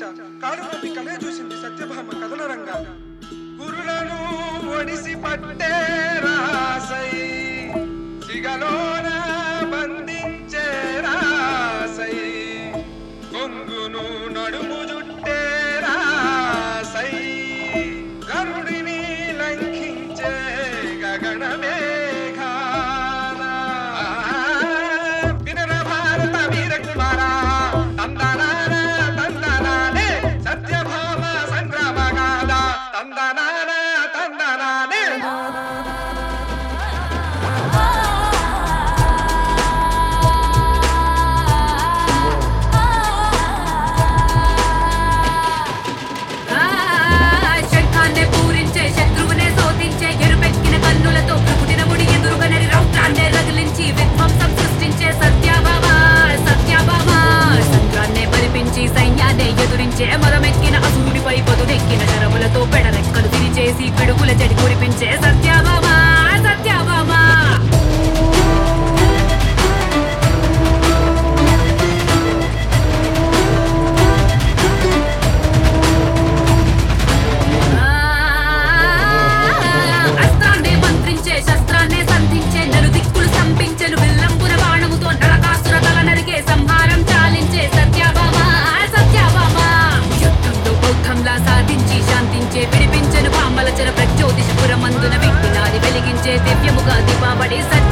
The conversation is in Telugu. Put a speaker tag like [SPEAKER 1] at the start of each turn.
[SPEAKER 1] కాలుమోపి కలే చూసింది సత్యభామ కథన రంగా గురులను ఒడిసి పట్టే రాసై సిగలోన బంధించే రాసై కొంగును నడుము జుట్టే రాసై గరుడిని లంఘించే గగనమే
[SPEAKER 2] మరమెక్కిన అసూడిపై పదునెక్కిన శరములతో పెడరెక్కలు తిరిచేసి పిడుగుల చెడి కురిపించే సత్యభామ సత్యభామ అస్త్రాన్నే మంత్రించే శస్త్రాన్నే సంధించే నలుదిక్కులు సంపించెను విల్లంపున బాణముతో నరకాసుర తల నరికే సంహారం చాలించే సత్యభామ సాధించి శాంతించే విడిపించను పామల చర ప్రజ్యోతిషపురమందున విఘ్నాన్ని వెలిగించే దివ్యముగా దీపావళి